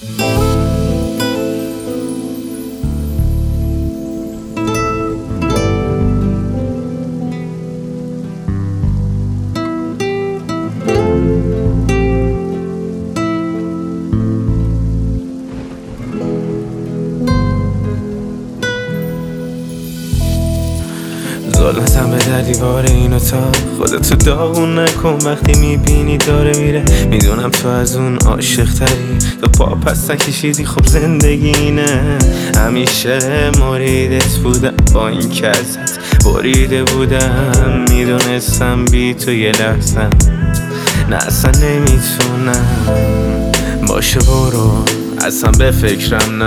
ظلمتم به در دیوار این اتاق، خودتو داغون نکن وقتی میبینی داره میره. میدونم تو از اون عاشق تری، تو پا پس نکشیدی. خب زندگی اینه، همیشه مریدت بودم با این که ازت بریده بودم. میدونستم بی تو یه لحظه نه اصلا نمیتونم. باشه برو اصلا به فکرم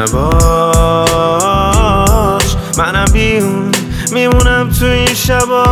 نباش، منم بیون میمونم تو این شبا.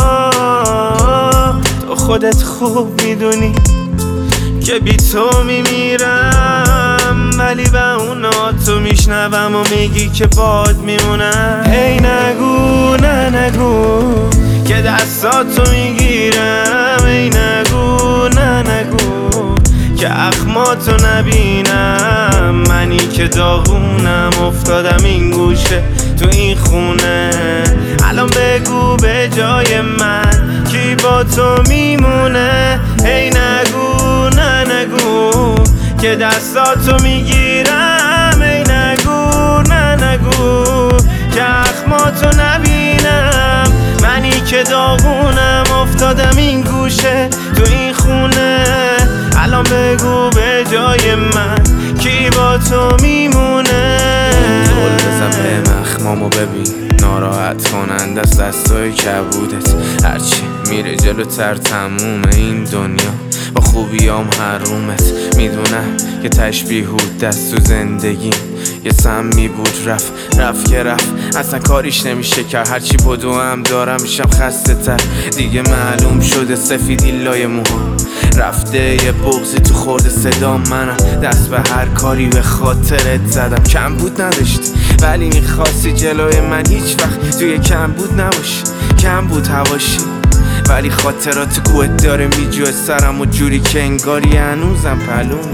تو خودت خوب میدونی که بی تو میمیرم، ولی به اونا تو میشنوم و میگی که باد میمونم. ای نگو نه نگو که دستاتو میگیرم، ای نگو نه نگو که اخماتو نبینم. منی که داغونم افتادم این گوشه تو این خونه. الان بگو به جای من کی با تو میمونه. ای نگو نه نگو که دستاتو میگیرم، ای نگو نه نگو که اخماتو نبینم. منی که داغونم افتادم این گوشه تو این خونه. الان بگو به جای من کی با تو میمونه. دول بزن به مخمامو ببین، ناراحت کنند از دستای کبودت. هرچی میره جلوتر تموم این دنیا با خوبیام حرومت. میدونم که تشبیهود دست تو زندگیم یه سمی بود، رفت که رفت اصلا کاریش نمیشه کرد. هرچی بدو هم دارم میشم خسته تر، دیگه معلوم شده سفیدی لای موها رفته. یه بغضی تو خورده صدا منم، دست به هر کاری به خاطرت زدم. کم بود نداشتی ولی میخواستی جلوی من هیچ وقت توی کم بود نباشی. کم بود هواشی ولی خاطرات کوهت داره میجوه سرم و جوری که انگاری هنوزم پلوم.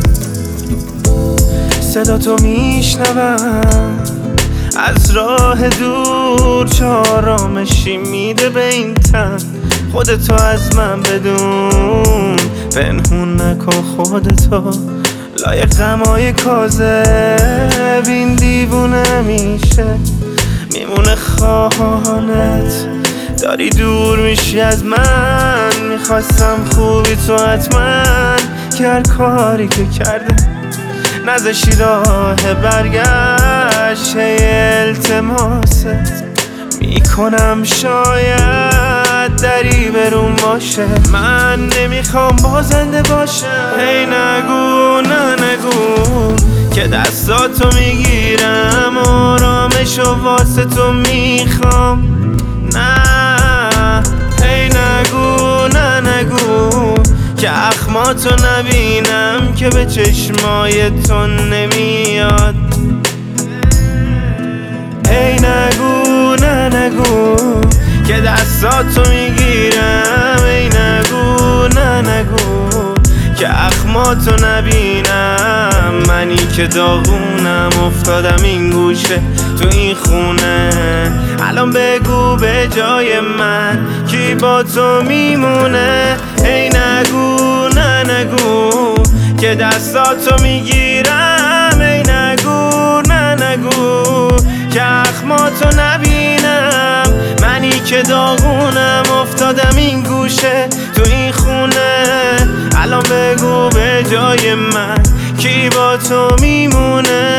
صدا تو میشنوم از راه دور، چه آرامشی میده به این تن. خودتو از من بدون، پنهون نکن خودتو لای غمای کاذب. این دیوونه میشه میمونه خانت، داری دور میشی از من. میخواستم خوبی تو حتما که هر کاری که کرده نذاشی راه برگشت. التماست میکنم شاید دری برون باشه، من نمیخوام بازنده باشم. هی نگو نه نگو که دستاتو میگیرم، آرامشو واسه تو میخوام. نه هی نگو نه نگو که اخماتو نبینم که به چشمای تو نمیاد. ای نگو نه نگو که دستاتو میگیرم، ای نگو نه نگو که اخماتو نبینم. منی که داغونم افتادم این گوشه تو این خونه. الان بگو به جای من کی با تو میمونه. ای نگو نه نگو که دستاتو میگیرم، ای نگو نه نگو که اخماتو نبینم. منی که داغونم افتادم این گوشه تو این خونه. الان بگو به جای من کی با تو میمونه.